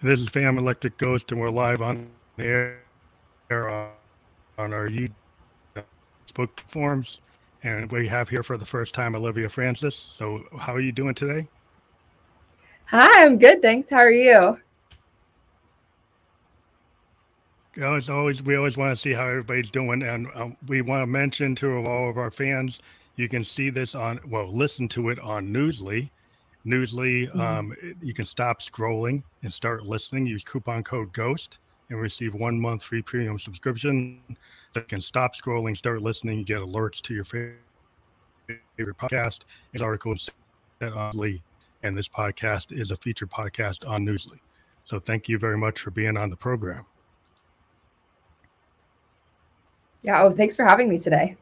This is Phantom Electric Ghost, and we're live on the air on our Facebook platforms. And we have here for the first time Olivia Francis. So, how are you doing today? Hi, I'm good, thanks. How are you? As always, we always want to see how everybody's doing, and we want to mention to all of our fans, you can see this listen to it on Newsly. Newsly, Mhm. you can stop scrolling and start listening. Use coupon code GHOST and receive 1 month free premium subscription. So you can stop scrolling, start listening. You get alerts to your favorite podcast and articles set on Newsly. And this podcast is a featured podcast on Newsly. So thank you very much for being on the program. Yeah, oh, thanks for having me today.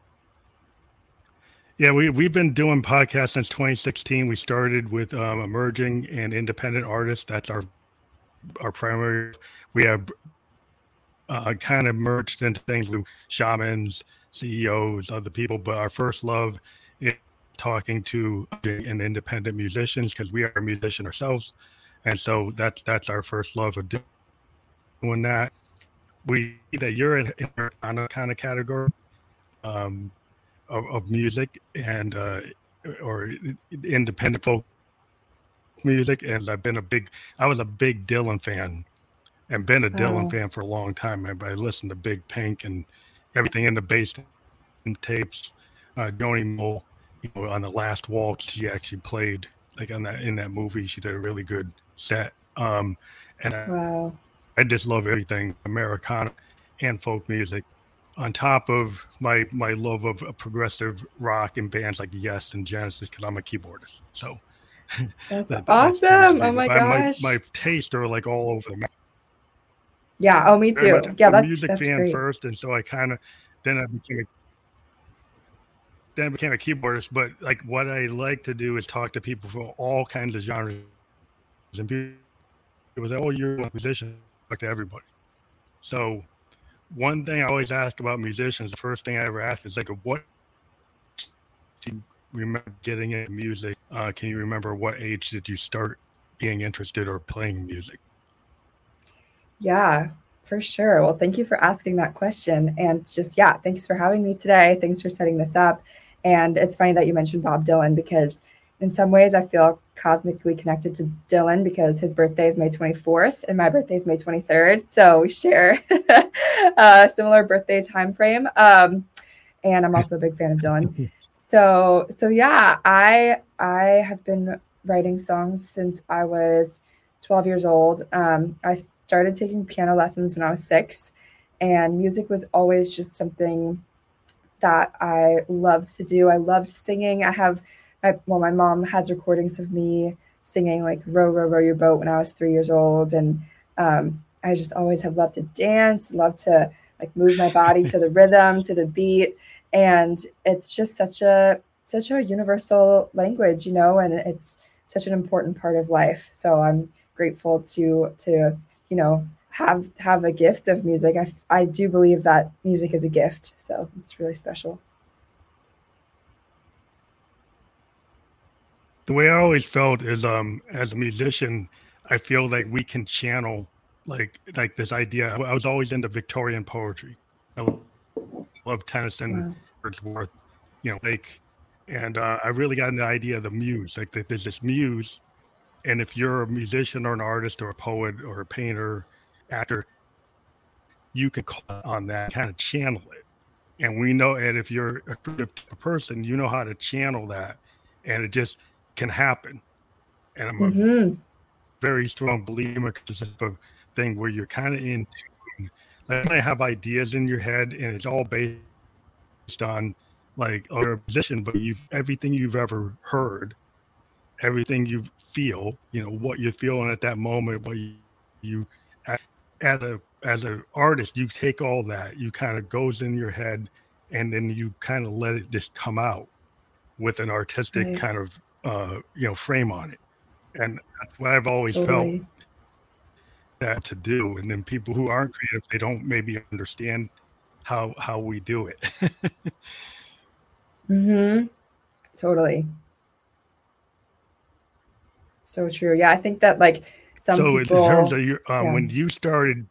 Yeah, we've been doing podcasts since 2016. We started with emerging and independent artists. That's our primary. We have kind of merged into things with shamans, CEOs, other people. But our first love is talking to and independent musicians because we are a musician ourselves, and so that's our first love of doing that. We see that you're in a kind of category um, of music and or independent folk music, and I was a big Dylan fan and been a Dylan Oh, fan for a long time. I listened to Big Pink and everything in the basement tapes. Joni Mitchell, on the last waltz, she actually played like on that in that movie. She did a really good set. And wow. I just love everything Americana and folk music. On top of my love of progressive rock and bands like Yes and Genesis, because I'm a keyboardist. So That's that tends to awesome. be Oh my my gosh. tastes are like all over the map. Yeah, oh, me Very much too. Yeah, a music that's fan great. first, and so I kind of then I became a then I became a keyboardist. But like what I like to do is talk to people from all kinds of genres, and people say, "Oh, you're a musician." Talk to everybody. So one thing I always ask about musicians, the first thing I ever ask is like, "What do you remember getting into music? Can you remember what age did you start being interested or playing music?" Yeah, for sure. Well, thank you for asking that question. And just, yeah, thanks for having me today. Thanks for setting this up. And it's funny that you mentioned Bob Dylan because in some ways I feel cosmically connected to Dylan because his birthday is May 24th and my birthday is May 23rd. So we share a similar birthday time frame. And I'm also a big fan of Dylan. So yeah, I have been writing songs since I was 12 years old. I started taking piano lessons when I was 6, and music was always just something that I loved to do. I loved singing. My mom has recordings of me singing like "Row, row, row your boat" when I was 3 years old, and I just always have loved to dance, loved to like move my body to the rhythm, to the beat, and it's just such a universal language, and it's such an important part of life. So I'm grateful to have a gift of music. I do believe that music is a gift, so it's really special. The way I always felt is as a musician, I feel like we can channel like this idea. I was always into Victorian poetry. I love Tennyson, Wow. Wordsworth, Blake, and I really got an idea of the muse. Like that there's this muse, and if you're a musician or an artist or a poet or a painter, actor, you can call on that, kind of channel it. And we know, and if you're a creative person, you know how to channel that, and it just can happen. And I'm a Mm-hmm. very strong believer because it's a thing where you're kind of in tune. Like I have ideas in your head, and it's all based on like, oh, you're a musician, but everything you've ever heard, everything you feel, what you're feeling at that moment, what you as an artist, you take all that, you kind of goes in your head, and then you kind of let it just come out with an artistic Right. kind of frame on it. And that's what I've always felt Totally. that to do. And then people who aren't creative, they don't maybe understand how we do it. Mm-hmm. Totally. So true. Yeah, I think that like some So in terms people, of your, yeah. when you started,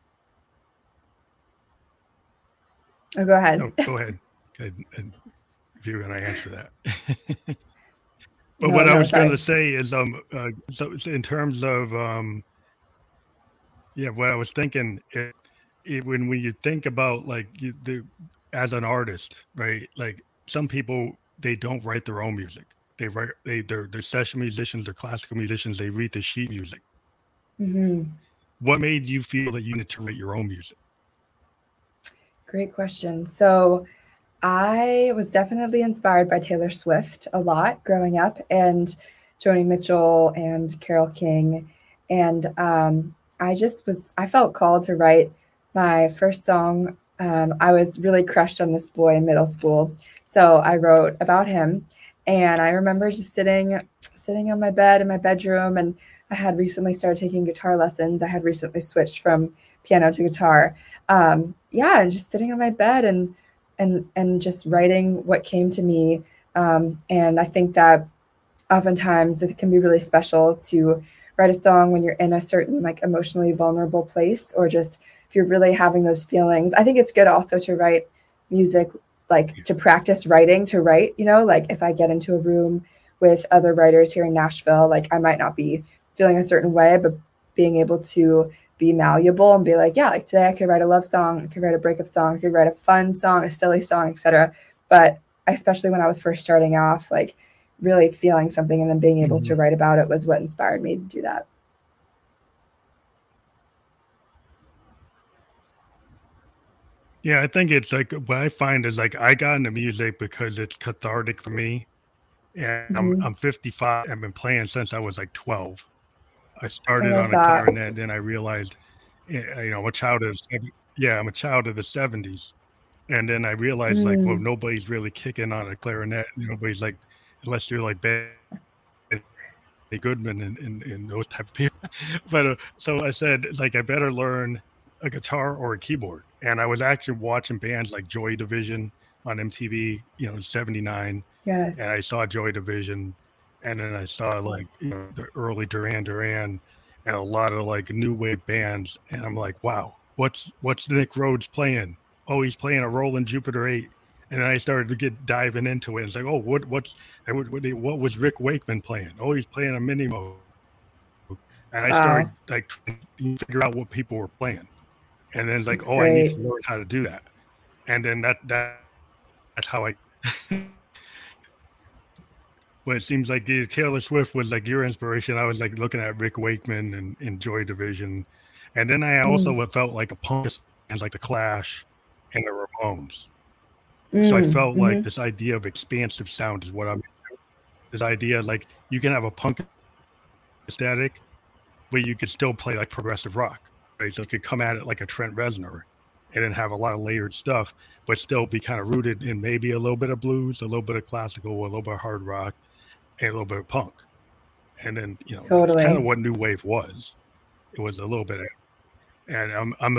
Oh, go ahead. oh, go ahead. And if you're going to answer that. But No, what I no, was going to sorry. say is, so in terms of, yeah, what I was thinking, when you think about like as an artist, right? Like some people, they don't write their own music. They're session musicians, they're classical musicians. They read the sheet music. Hmm. What made you feel that you needed to write your own music? Great question. So I was definitely inspired by Taylor Swift a lot growing up, and Joni Mitchell and Carole King. And I felt called to write my first song. I was really crushed on this boy in middle school. So I wrote about him. And I remember just sitting on my bed in my bedroom. And I had recently started taking guitar lessons. I had recently switched from piano to guitar. Yeah, and just sitting on my bed and just writing what came to me. And I think that oftentimes it can be really special to write a song when you're in a certain like emotionally vulnerable place, or just if you're really having those feelings. I think it's good also to write music, like to practice writing, to write, like if I get into a room with other writers here in Nashville, like I might not be feeling a certain way, but being able to be malleable and be like, yeah, like today I could write a love song, I could write a breakup song, I could write a fun song, a silly song, etc. But especially when I was first starting off, like really feeling something and then being able to Mhm. write about it was what inspired me to do that. Yeah, I think it's like what I find is like I got into music because it's cathartic for me. And Hmm. I'm 55. I've been playing since I was like 12. I I started love on a that. clarinet, then I realized, I'm a child of yeah, I'm a child of the 70s. And then I realized like, well, Mm, nobody's really kicking on a clarinet. Nobody's like, unless you're like Benny Goodman and those type of people. But so I said, like, I better learn a guitar or a keyboard. And I was actually watching bands like Joy Division on MTV, in 79. And yes. I saw Joy Division. And then I saw like, the early Duran Duran and a lot of like new wave bands. And I'm like, wow, what's Nick Rhodes playing? Oh, he's playing a Roland Jupiter 8. And then I started to get diving into it. It's like, oh, what was Rick Wakeman playing? Oh, he's playing a mini mode. And I started Wow. like trying to figure out what people were playing. And then it's like, That's oh, I need great. to learn how to do that. And then that's how I Well, it seems like Taylor Swift was like your inspiration. I was like looking at Rick Wakeman and Joy Division. And then I Mm, also felt like a punk bands like the Clash and the Ramones. So I mm, felt like hmm. this idea of expansive sound is what I'm this idea like you can have a punk aesthetic, but you could still play like progressive rock, right? So it could come at it like a Trent Reznor and then have a lot of layered stuff, but still be kind of rooted in maybe a little bit of blues, a little bit of classical, a little bit of hard rock, and a little bit of punk. And then, that's kind of Totally. what new wave was. It was a little bit of, and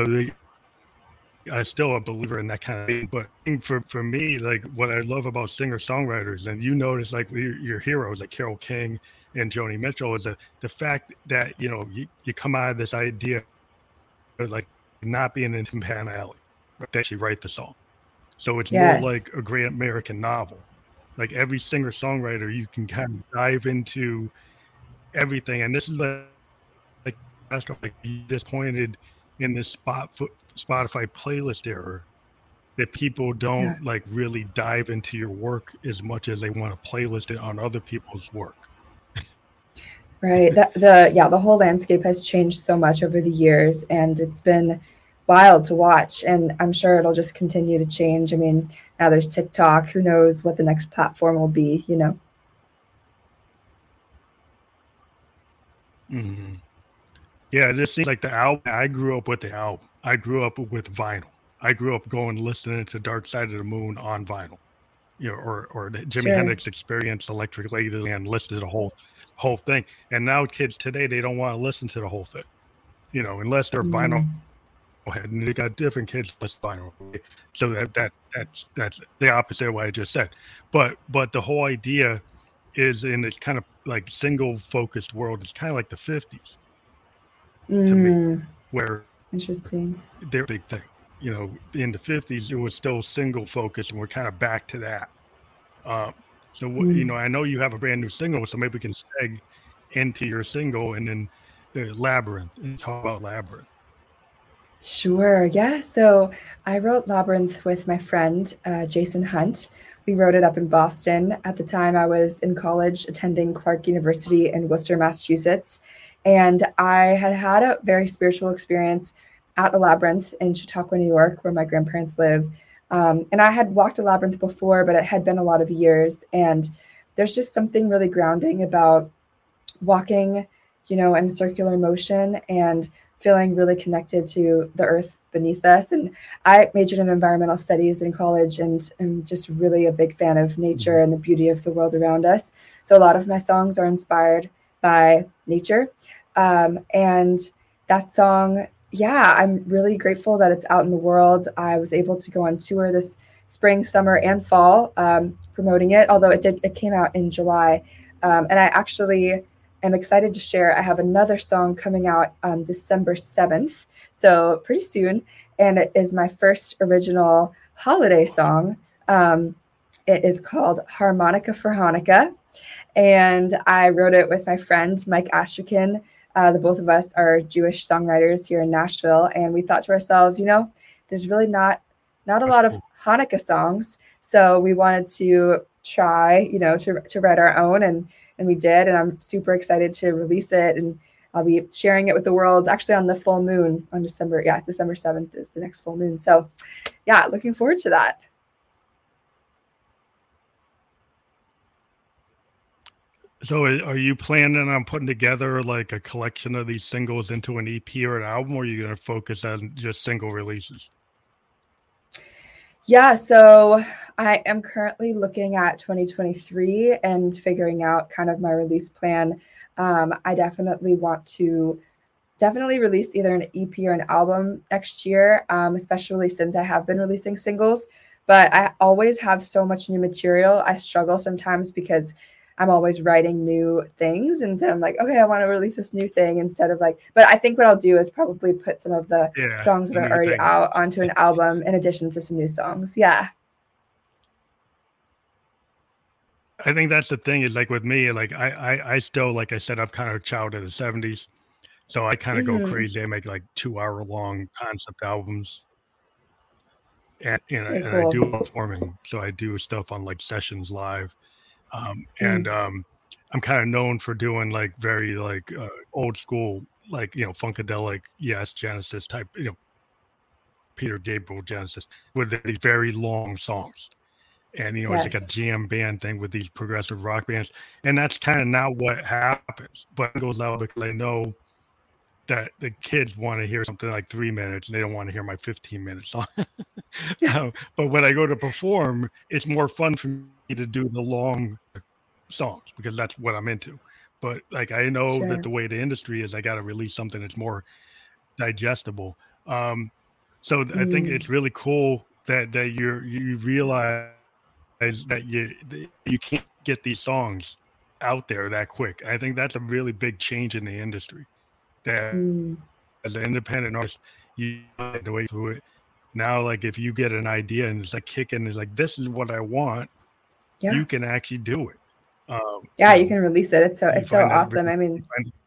I'm still a believer in that kind of thing. But for me, like what I love about singer songwriters, and you notice like your heroes like Carole King and Joni Mitchell, is the fact that you come out of this idea of like not being in Tim Pan Alley, but they actually write the song. So it's more Yes. like a great American novel. Like every singer songwriter, you can kind of dive into everything, and this is like like you disappointed in this Spotify playlist error that people Yeah. don't like really dive into your work as much as they want to playlist it on other people's work. Right. The whole landscape has changed so much over the years, and it's been wild to watch. And I'm sure it'll just continue to change. I mean, now there's TikTok. Who knows what the next platform will be? Hmm. Yeah, this seems like the album. I grew up with the album. I grew up with vinyl. I grew up going listening to Dark Side of the Moon on vinyl. Or the Jimi Sure. Hendrix Experience, Electric Ladyland, listened to the whole thing. And now kids today, they don't want to listen to the whole thing. Unless they're vinyl Mm, head, and they got different kids listen to vinyl. So that's the opposite of what I just said. But the whole idea is in this kind of like single focused world. It's kind of like the 50s. to me, Mm, where interesting. they're a big thing. In the 50s, it was still single focus, and we're kind of back to that. Um, Mm. I know you have a brand new single, so maybe we can seg into your single and then the Labyrinth and talk about Labyrinth. Sure. Yeah. So I wrote Labyrinth with my friend, Jason Hunt. We wrote it up in Boston. At the time, I was in college attending Clark University in Worcester, Massachusetts. And I had had a very spiritual experience at a labyrinth in Chautauqua, New York, where my grandparents live. And I had walked a labyrinth before, but it had been a lot of years. And there's just something really grounding about walking, in circular motion and feeling really connected to the earth beneath us. And I majored in environmental studies in college and am just really a big fan of nature and the beauty of the world around us. So a lot of my songs are inspired by nature. And that song, yeah, I'm really grateful that it's out in the world. I was able to go on tour this spring, summer, and fall promoting it, although it came out in July. And I actually am excited to share. I have another song coming out December 7th, so pretty soon, and it is my first original holiday song. It is called Harmonica for Hanukkah, and I wrote it with my friend Mike Astrakin. The both of us are Jewish songwriters here in Nashville, and we thought to ourselves, there's really not a lot of Hanukkah songs, so we wanted to try, to write our own, and we did, and I'm super excited to release it, and I'll be sharing it with the world actually on the full moon on December 7th is the next full moon. So yeah, looking forward to that. So are you planning on putting together like a collection of these singles into an EP or an album, or are you going to focus on just single releases? Yeah, so I am currently looking at 2023 and figuring out kind of my release plan. I definitely want to release either an EP or an album next year, especially since I have been releasing singles. But I always have so much new material. I struggle sometimes because I'm always writing new things. And so I'm like, okay, I want to release this new thing instead of but I think what I'll do is probably put some of the songs that are already out onto an album in addition to some new songs. Yeah. I think that's the thing is like with me, like I still, like I said, I'm kind of a child of the 70s. So I kind of go crazy. I make like 2-hour long concept albums. And and I do performing. So I do stuff on like sessions live. And I'm kind of known for doing like very like old school, like, Funkadelic, yes, Genesis type, Peter Gabriel Genesis with these very long songs. And, it's like a jam band thing with these progressive rock bands. And that's kind of not what happens. But it goes out because I know that the kids want to hear something like 3 minutes and they don't want to hear my 15-minute song. But when I go to perform, it's more fun for me to do the long songs because that's what I'm into. But like I know that the way the industry is, I got to release something that's more digestible. So I think it's really cool that you realize that you can't get these songs out there that quick. I think that's a really big change in the industry. That as an independent artist, you have to wait through it. Now, like if you get an idea and it's like kicking, it's like this is what I want. Yeah. You can actually do it. You can release it. It's so awesome. I mean,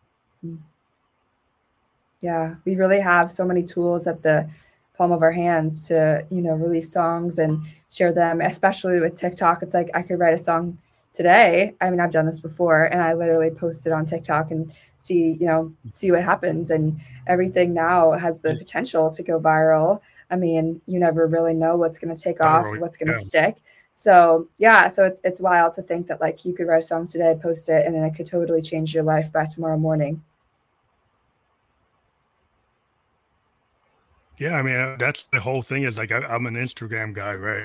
yeah, we really have so many tools at the palm of our hands to, release songs and share them, especially with TikTok. It's like I could write a song today. I mean, I've done this before and I literally post it on TikTok and see what happens. And everything now has the potential to go viral. I mean, you never really know what's going to take off, what's going to stick. So yeah, so it's wild to think that like you could write a song today, post it, and then it could totally change your life by tomorrow morning. Yeah, I mean, that's the whole thing is like I'm an Instagram guy, right?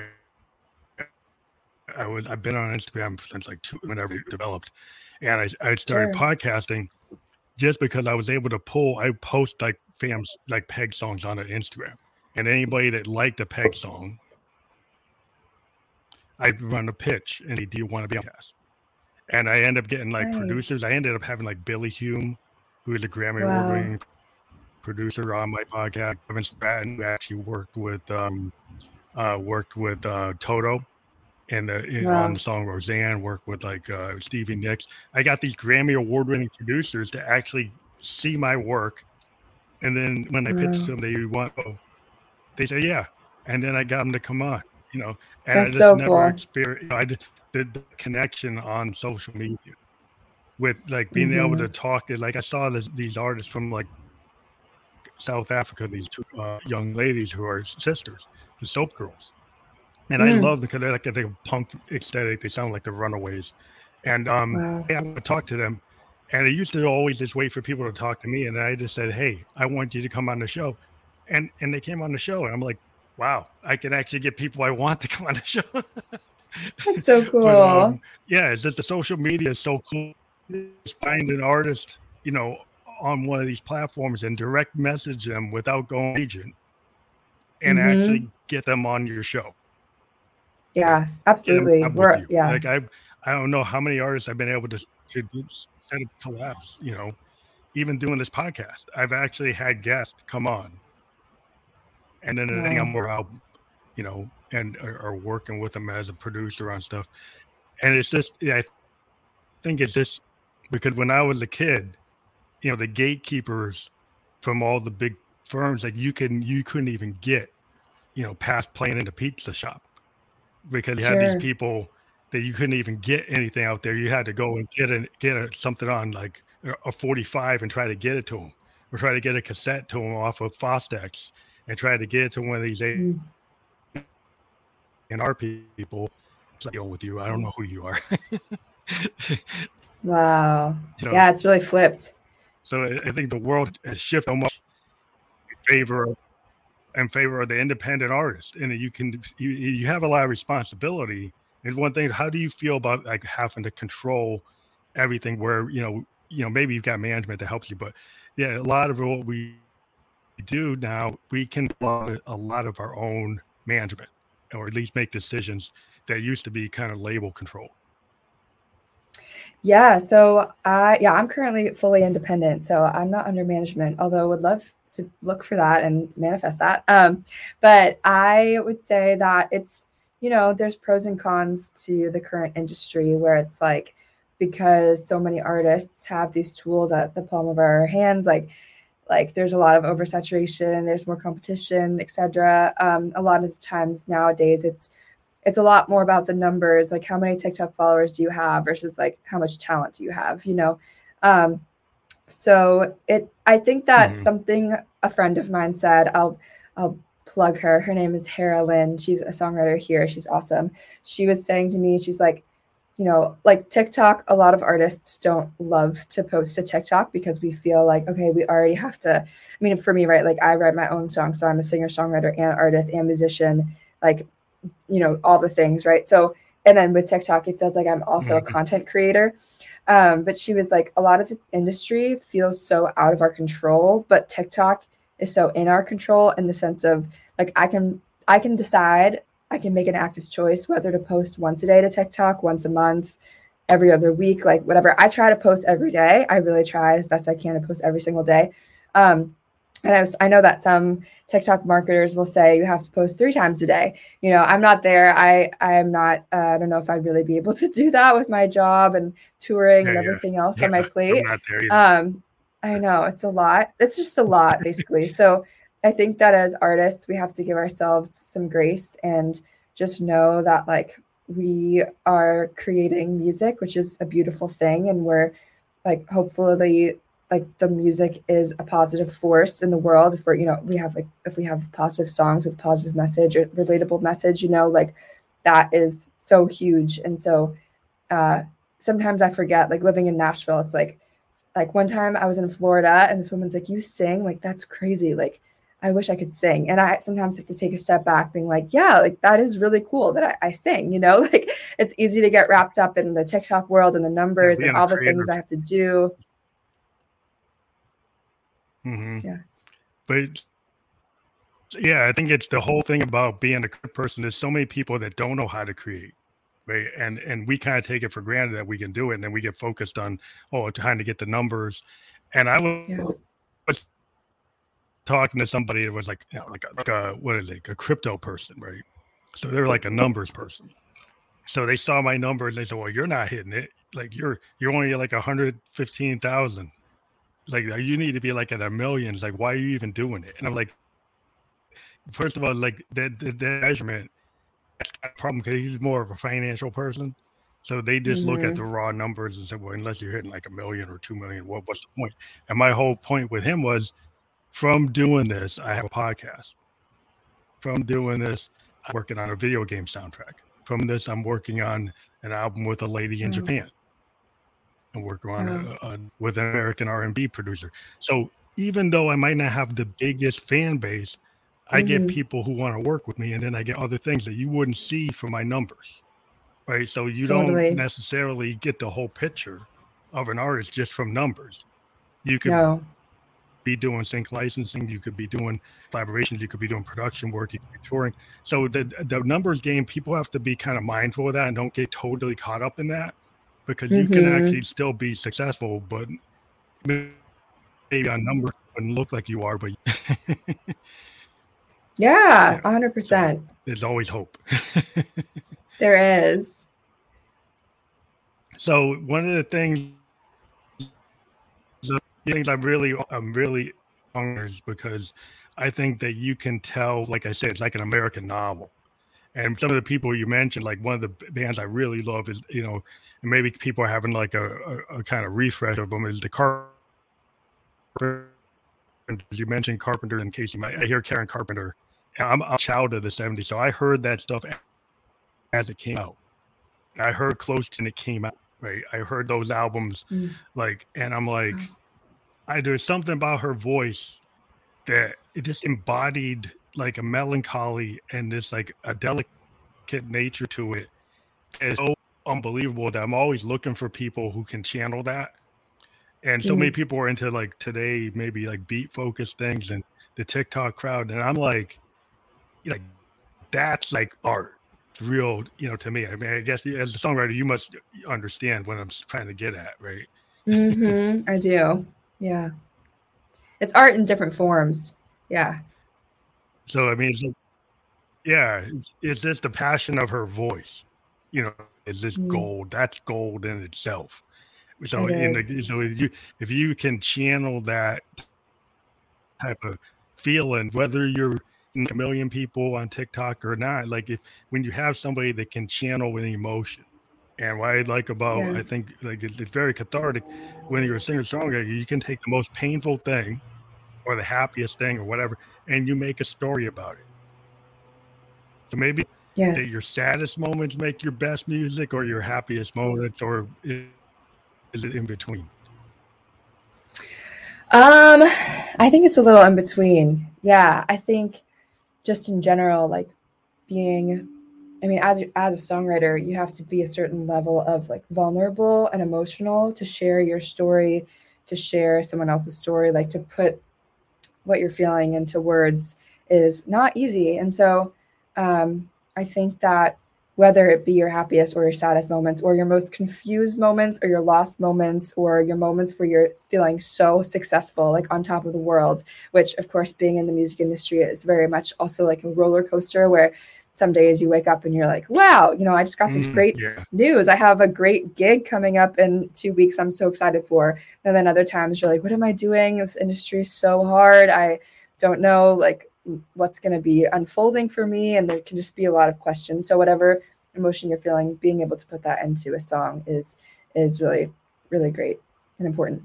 I've been on Instagram since like whenever it developed, and I started podcasting just because I was able to I post like like Peg songs on Instagram, and anybody that liked a Peg song, I'd run a pitch and say, do you want to be on a podcast? And I end up getting like producers. I ended up having like Billy Hume, who is a Grammy award-winning producer on my podcast, Kevin Stratton, who actually worked with Toto and on Wow. the song Roseanne, worked with like Stevie Nicks. I got these Grammy award-winning producers to actually see my work, and then when I pitched Wow. them, they say yeah, and then I got them to come on, and I That's just so never cool. experienced. I just did the connection on social media with like being able to Hmm. talk to, like I saw these artists from like South Africa, these two young ladies who are sisters, the Soap Girls. And I Mm. love because they're like a punk aesthetic. They sound like the Runaways. And Wow. yeah, I would talk to them. And I used to always just wait for people to talk to me. And I just said, hey, I want you to come on the show. And they came on the show. And I'm like, wow, I can actually get people I want to come on the show. That's so But cool. yeah, it's just the social media is so cool. Just find an artist, on one of these platforms and direct message them without going agent and Hmm. actually get them on your show. Right. Yeah, Get them absolutely. up with We're you. yeah. Like I don't know how many artists I've been able to set up collabs, even doing this podcast. I've actually had guests come on and then they think Wow. I'm more album, and are working with them as a producer on stuff. And it's just, yeah, I think it's just because when I was a kid, the gatekeepers from all the big firms, like you couldn't even get, past playing in a pizza shop because you had these Sure. people that you couldn't even get anything out there. You had to go and get something on like a 45 and try to get it to them, or try to get a cassette to them off of Fostex and try to get it to one of these Mm. A&R people. It's like, deal with you. I don't know who you are. Wow. you know, Yeah, it's really flipped. so I think the world has shifted so much in favor of the independent artist, and you have a lot of responsibility. And one thing, how do you feel about like having to control everything? Where maybe you've got management that helps you, but yeah, a lot of what we do now, we can a lot of our own management, or at least make decisions that used to be kind of label control. Yeah, so I'm currently fully independent, so I'm not under management, although I would love to look for that and manifest that. But I would say that it's, there's pros and cons to the current industry where it's like, because so many artists have these tools at the palm of our hands, like there's a lot of oversaturation, there's more competition, etc. A lot of the times nowadays it's a lot more about the numbers, like how many TikTok followers do you have versus like how much talent do you have. Um, so I think that Mm-hmm. something a friend of mine said, I'll plug her. Her name is Hera Lynn. She's a songwriter here. She's awesome. She was saying to me, she's like, like TikTok, a lot of artists don't love to post to TikTok because we feel like, okay, we already have to. I mean, for me, right? Like I write my own songs, so I'm a singer, songwriter, and artist and musician. Like, all the things, right? So, and then with TikTok, it feels like I'm also a Mm-hmm. content creator. But she was like, a lot of the industry feels so out of our control, but TikTok is so in our control in the sense of like I can decide, I can make an active choice whether to post once a day to TikTok, once a month, every other week, like whatever. I try to post every day. I really try as best I can to post every single day. Um, and I know that some TikTok marketers will say you have to post 3 times a day. I'm not there. I'm not. I don't know if I'd really be able to do that with my job and touring Yeah, and yeah, everything else on my yeah. I'm plate. not there either. I know it's a lot. It's just a lot, basically. So I think that as artists, we have to give ourselves some grace and just know that like we are creating music, which is a beautiful thing, and we're like hopefully like the music is a positive force in the world. If we have like if we have positive songs with positive message or relatable message, like that is so huge. And so uh sometimes I forget, like living in Nashville, it's like one time I was in Florida and this woman's like, you sing? Like that's crazy. Like I wish I could sing. And I sometimes have to take a step back being like, yeah, like that is really cool that I sing, like it's easy to get wrapped up in the TikTok world and the Yeah, numbers and being a all the creator. things I have to do. Mm-hmm. Yeah. But yeah, I think it's the whole thing about being a good person. There's so many people that don't know how to create, right? And we kind of take it for granted that we can do it, and then we get focused on trying to get the numbers. And I Yeah. was talking to somebody that was like, what is it, a crypto person, right? So they're like a numbers person. So they saw my numbers and they said, well, you're not hitting it. Like you're only like 115,000. Like you need to be like at a million. Like, why are you even doing it? And I'm like, first of all, like the measurement, that's a problem because he's more of a financial person. So they just look at the raw numbers and say, well, unless you're hitting like 1 million or 2 million, what's the point? And my whole point with him was, from doing this, I have a podcast. From doing this, I'm working on a video game soundtrack. From this, I'm working on an album with a lady in Japan. And working on with an American R&B producer. So even though I might not have the biggest fan base, I get people who want to work with me, and then I get other things that you wouldn't see from my numbers, right? So you don't necessarily get the whole picture of an artist just from numbers. You could be doing sync licensing, you could be doing collaborations, you could be doing production work, you could be touring. So the numbers game, people have to be kind of mindful of that and don't get totally caught up in that, because you can actually still be successful, but maybe on numbers wouldn't look like you are, but yeah, 100%. So there's always hope. There is. So one of the things I'm really honored, because I think that you can tell, like I said, it's like an American novel. And some of the people you mentioned, like one of the bands I really love is, and maybe people are having like a kind of refresh of them, is the Carpenter. You mentioned Carpenter and Casey. I hear Karen Carpenter. I'm a child of the 70s, so I heard that stuff as it came out. I heard Close when it came out, right? I heard those albums, and I'm like, there's something about her voice that it just embodied like a melancholy and this like a delicate nature to it. It's so unbelievable that I'm always looking for people who can channel that. And so many people are into like today, maybe like beat focused things and the TikTok crowd. And I'm like that's like art. It's real, to me. I mean, I guess as a songwriter, you must understand what I'm trying to get at, right? I do. Yeah. It's art in different forms. Yeah. So, I mean, it's just the passion of her voice, is this gold. That's gold in itself. So, if you can channel that type of feeling, whether you're 1 million people on TikTok or not, like when you have somebody that can channel an emotion. And what I like about, I think like it's very cathartic when you're a singer-songwriter, you can take the most painful thing or the happiest thing or whatever, and you make a story about it. So maybe that your saddest moments make your best music, or your happiest moments, or is it in between? I think it's a little in between. Yeah, I think just in general, like as a songwriter, you have to be a certain level of like vulnerable and emotional to share your story, to share someone else's story, like to put what you're feeling into words is not easy. And so I think that whether it be your happiest or your saddest moments, or your most confused moments, or your lost moments, or your moments where you're feeling so successful, like on top of the world, which of course, being in the music industry is very much also like a roller coaster, where some days you wake up and you're like, wow, I just got this great news. I have a great gig coming up in 2 weeks. I'm so excited for. And then other times you're like, what am I doing? This industry is so hard. I don't know like what's going to be unfolding for me. And there can just be a lot of questions. So whatever emotion you're feeling, being able to put that into a song is really, really great and important.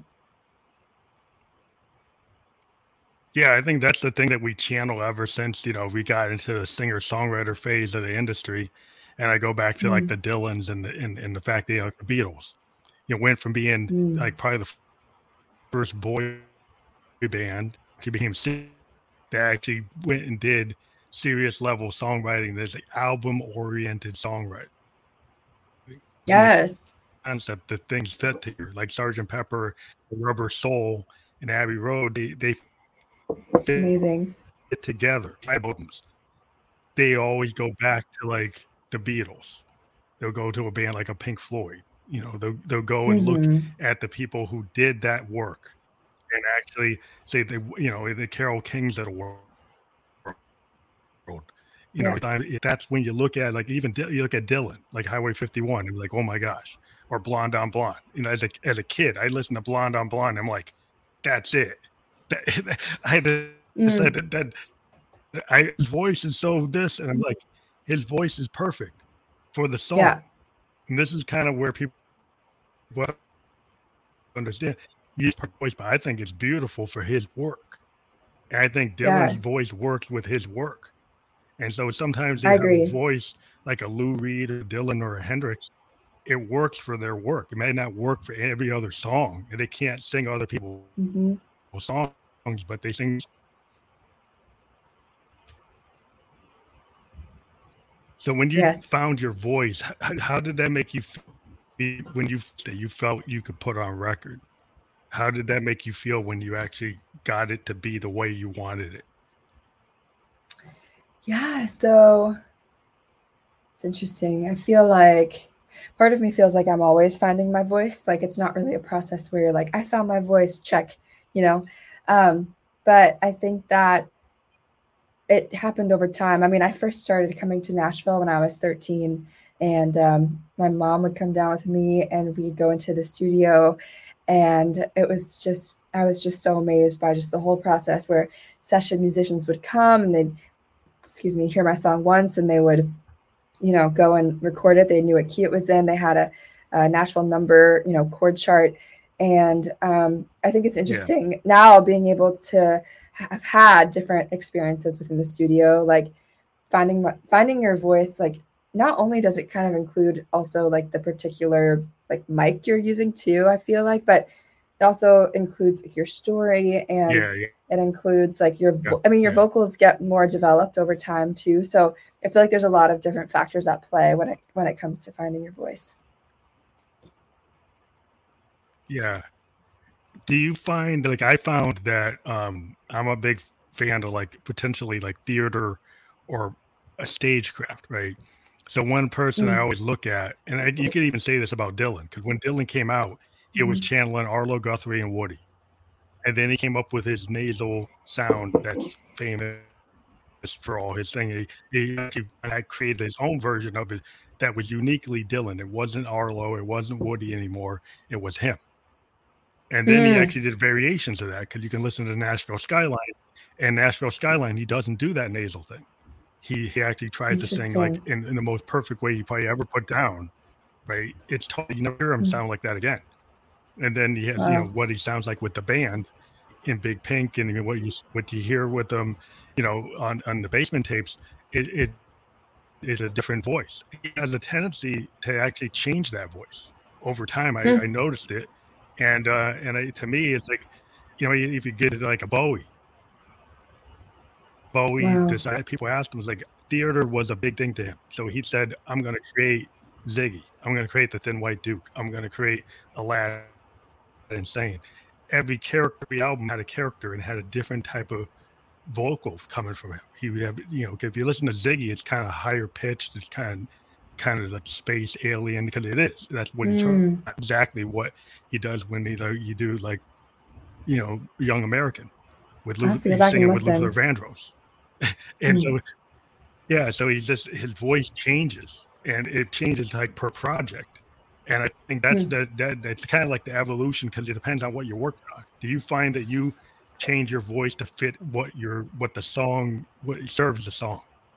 Yeah, I think that's the thing that we channel ever since, we got into the singer-songwriter phase of the industry. And I go back to like the Dylans and the fact that the Beatles, went from being like probably the first boy band to became they actually went and did serious level songwriting. There's like album-oriented songwriting. Yes. Concept that things fit to you, like Sgt. Pepper, Rubber Soul, and Abbey Road. They amazing it together. Albums. They always go back to like the Beatles. They'll go to a band like a Pink Floyd. They'll go and look at the people who did that work and actually say the Carole Kings of the world. Yeah. That's when you look at, like, even you look at Dylan, like Highway 51, and like, oh my gosh, or Blonde on Blonde. As a kid, I listened to Blonde on Blonde. I'm like, that's it. I had to say Mm, his voice is so this, and I'm like, his voice is perfect for the yeah. song. And this is kind of where people understand his voice, but I think it's beautiful for his work. And I think Dylan's Yes. voice works with his work. And so sometimes I you have a agree. voice like a Lou Reed or Dylan or a Hendrix. It works for their work. It may not work for every other song, and they can't sing other people's Hmm. songs, but they sing. So when you Yes. found your voice, how did that make you feel when you felt you could put on record? How did that make you feel when you actually got it to be the way you wanted it? Yeah. So it's interesting. I feel like part of me feels like I'm always finding my voice. Like it's not really a process where you're like, I found my voice, check, you know. But I think that it happened over time. I mean, I first started coming to Nashville when I was 13, and my mom would come down with me, and we'd go into the studio, and I was just so amazed by just the whole process where session musicians would come and they'd, excuse me, hear my song once, and they would, go and record it. They knew what key it was in. They had a Nashville number, chord chart. And I think it's Yeah, interesting now being able to have had different experiences within the studio, like finding your voice. Like not only does it kind of include also like the particular like mic you're using too, I feel like, but it also includes like your story, and yeah, yeah, it includes like yeah, your yeah. vocals get more developed over time too. So I feel like there's a lot of different factors at play when it comes to finding your voice. Yeah. Do you find, like, I found that I'm a big fan of, like, potentially like theater or a stagecraft, right? So one person I Mm, always look at, and you could even say this about Dylan, because when Dylan came out, he was mhm. channeling Arlo Guthrie and Woody, and then he came up with his nasal sound that's famous for all his thing. He actually had created his own version of it that was uniquely Dylan. It wasn't Arlo, it wasn't Woody anymore. It was him. And then he Mm, actually did variations of that, because you can listen to Nashville Skyline, and Nashville Skyline, he doesn't do that nasal thing. He actually tries to sing like interesting. in the most perfect way you probably ever put down, right? It's totally, you never hear him Mm, sound like that again. And then he has, wow. what he sounds like with the band in Big Pink, and what you hear with them, on the Basement tapes, it is a different voice. He has a tendency to actually change that voice over time. I Mm, noticed it, to me, it's like, if you get it like a Bowie wow. decided. People asked him, was like, theater was a big thing to him. So he said, I'm going to create Ziggy. I'm going to create the Thin White Duke. I'm going to create Aladdin Sane. Every character, every album had a character and had a different type of vocals coming from him. He would have, if you listen to Ziggy, it's kind of higher pitched. It's kind of like space alien, because it is. That's what he tries. Mm, Exactly what he does when you do like, Young American with I'll have to go he's back and singing with Luther listen. Vandross. And Mm, so, yeah, so his voice changes, and it changes like per project. And I think mm. that's kind of like the evolution, because it depends on what you're working on. Do you find that you change your voice to fit what serves the song?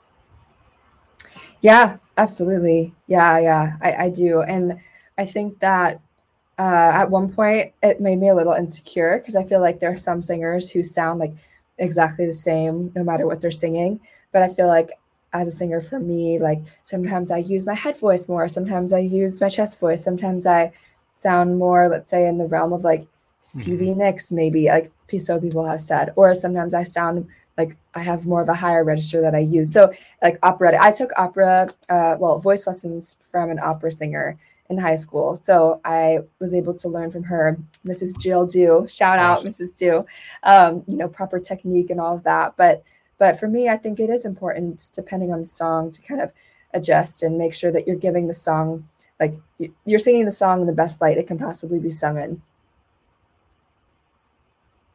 Yeah, absolutely. Yeah, yeah, I do. And I think that at one point it made me a little insecure because I feel like there are some singers who sound like exactly the same no matter what they're singing. But I feel like as a singer, for me, like sometimes I use my head voice more, sometimes I use my chest voice, sometimes I sound more, let's say, in the realm of like Hmm. Stevie Nicks, maybe like so people have said, or sometimes I sound like I have more of a higher register that I use. So like operatic, I took opera, voice lessons from an opera singer in high school. So I was able to learn from her, Mrs. Jill Dew. Shout out, Awesome. Mrs. Dew. Proper technique and all of that. But for me, I think it is important, depending on the song, to kind of adjust and make sure that you're giving the song, like you're singing the song in the best light it can possibly be sung in.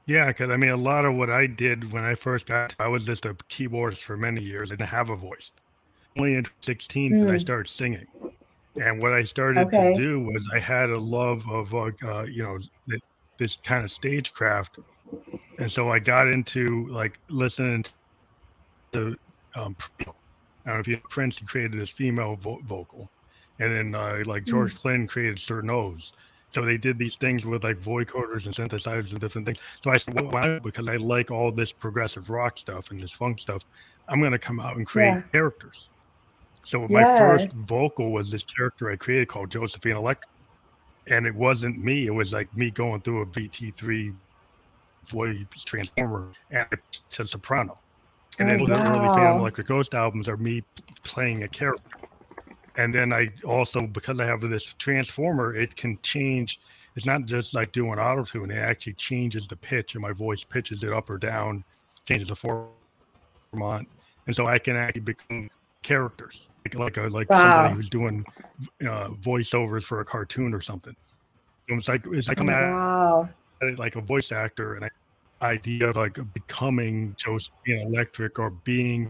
Yeah, because I mean, a lot of what I did when I first got, I was just a keyboardist for many years. I didn't have a voice. Only in 16 did I Mm, start singing. And what I started to okay. do was I had a love of, this kind of stagecraft. And so I got into like listening to, I don't know if you know, Prince, he created this female vocal. And then like Mm, George Clinton created certain O's. So they did these things with like vocoders and synthesizers and different things. So I said, well, why? Because I like all this progressive rock stuff and this funk stuff. I'm going to come out and create yeah. characters. So my first Yes. vocal was this character I created called Josephine Electric. And it wasn't me. It was like me going through a VT3 voice transformer and to soprano. And Oh, then the early Phantom wow. Electric Ghost albums are me playing a character. And then I also, because I have this transformer, it can change. It's not just like doing auto tune, it actually changes the pitch, and my voice pitches it up or down, changes the format. And so I can actually become characters, like somebody Wow. who's doing voiceovers for a cartoon or something. So it's like I'm Oh, at wow. it like a voice actor, and I idea of like becoming Josephine Electric or being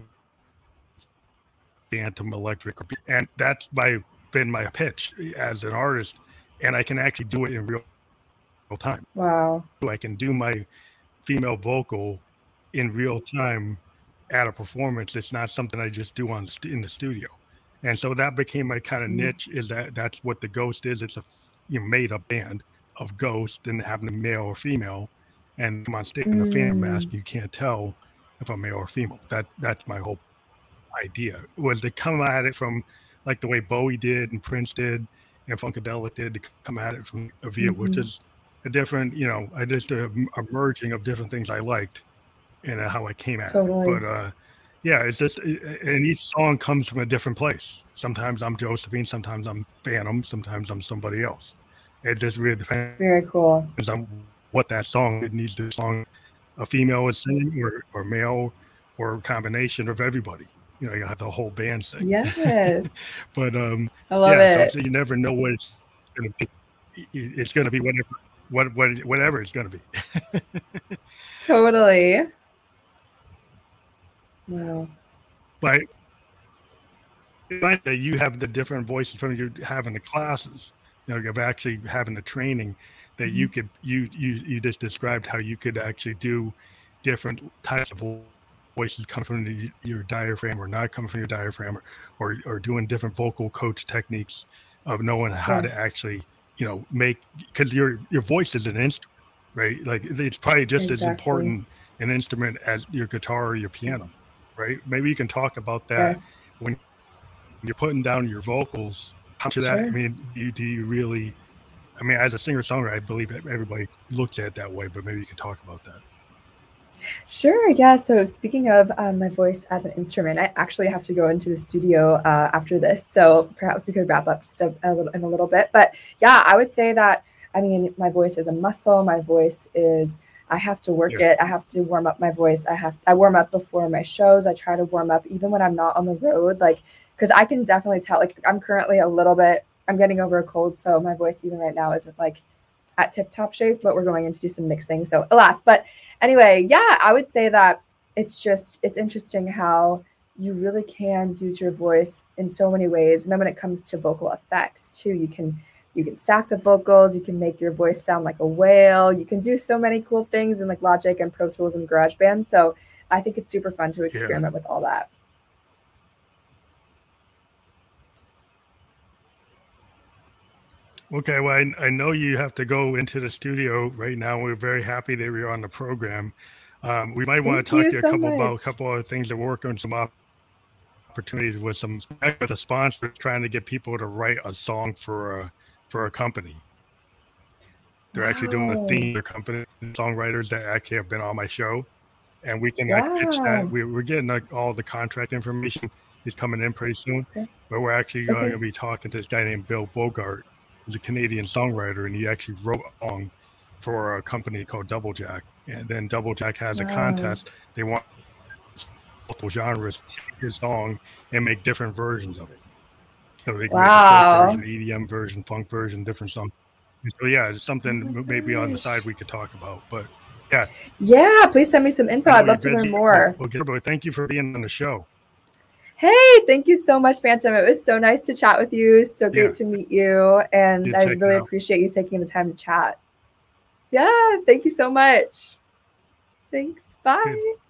Phantom Electric, and that's been my pitch as an artist, and I can actually do it in real time. Wow. I can do my female vocal in real time at a performance. It's not something I just do in the studio, and so that became my kind of Mm, niche. Is that's what the Ghost is? It's a made up band of Ghost and having a male or female, and come on stage in a Phantom mask, mm, you can't tell if I'm male or female. That's my whole idea was to come at it from like the way Bowie did and Prince did and Funkadelic did, to come at it from a view, which mhm. is a different, I just a merging of different things I liked and how I came at it. Totally. But yeah, it's just, and each song comes from a different place. Sometimes I'm Josephine, sometimes I'm Phantom, sometimes I'm somebody else. It just really depends Very cool. on what that song it needs. The song a female is singing or male or a combination of everybody. You have the whole band sing. Yes. But I love yeah, so it. you never know what it's going to be. It's going to be whatever it's going to be. Totally. Wow. But that you have the different voices from you having the classes, of actually having the training that Mhm. you just described how you could actually do different types of voices coming from your diaphragm or not coming from your diaphragm, or doing different vocal coach techniques of knowing how to Yes, actually make, because your voice is an instrument, right? Like it's probably just as exactly. important an instrument as your guitar or your piano, right? Maybe you can talk about that Yes, when you're putting down your vocals. How much of that, I sure. mean, do you really, I mean, as a singer songwriter, I believe everybody looks at it that way, but maybe you can talk about that. Sure. Yeah. So speaking of my voice as an instrument, I actually have to go into the studio after this. So perhaps we could wrap up stuff in a little bit. But yeah, I would say that, I mean, my voice is a muscle. My voice is, I have to work Yeah. it. I have to warm up my voice. I warm up before my shows. I try to warm up even when I'm not on the road. Like, because I can definitely tell, like, I'm currently a little bit, I'm getting over a cold. So my voice, even right now, isn't like at tip top shape, but we're going in to do some mixing. So alas, but anyway, yeah, I would say that it's interesting how you really can use your voice in so many ways. And then when it comes to vocal effects too, you can stack the vocals, you can make your voice sound like a whale, you can do so many cool things in like Logic and Pro Tools and GarageBand. So I think it's super fun to Yeah. experiment with all that. Okay, well, I know you have to go into the studio right now. We're very happy that you're on the program. We might want Thank to talk you to you so about a much. couple other things that work on some opportunities with a sponsor trying to get people to write a song for a company. They're actually doing a Wow. theme for company songwriters that actually have been on my show, and we can pitch that. Wow. We're getting all the contract information is coming in pretty soon, Okay. but we're actually going Okay. to be talking to this guy named Bill Bogart, who's a Canadian songwriter, and he actually wrote a song for a company called Double Jack. And then Double Jack has a Wow. contest. They want multiple genres to take his song and make different versions of it. So they can make a folk Wow. version, EDM version, funk version, different songs. So yeah, it's Oh my something maybe on the side gosh. we could talk about. But Yeah, please send me some info. I'd love to learn more. But thank you for being on the show. Hey, thank you so much, Phantom. It was so nice to chat with you. So great to meet you. And I really appreciate you taking the time to chat. Yeah, thank you so much. Thanks. Bye. Good.